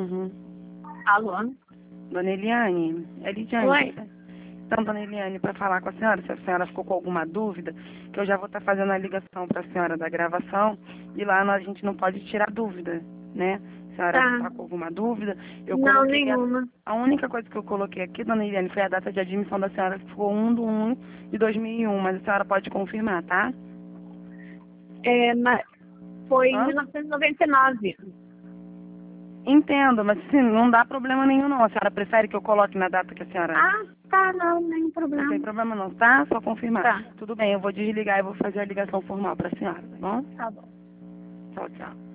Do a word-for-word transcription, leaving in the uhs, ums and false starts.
Uhum. Alô? Dona Eliane, é Lidiane. Oi. Então, Dona Eliane, para falar com a senhora, se a senhora ficou com alguma dúvida, que eu já vou estar fazendo a ligação para a senhora da gravação, e lá a gente não pode tirar dúvida, né? A senhora Tá. está com alguma dúvida? Eu Não, coloquei a, nenhuma. a única coisa que eu coloquei aqui, Dona Eliane, foi a data de admissão da senhora, que ficou um de um de dois mil e um, mas a senhora pode confirmar, tá? É, mas foi em Hã? mil novecentos e noventa e nove. Entendo, mas sim, não dá problema nenhum não. A senhora prefere que eu coloque na data que a senhora... Ah, tá, não, nenhum Não tem problema. problema não, tá? Só confirmar. Tá, Tudo bem, eu vou desligar e vou fazer a ligação formal para a senhora, tá bom? tá bom. Tchau, tchau.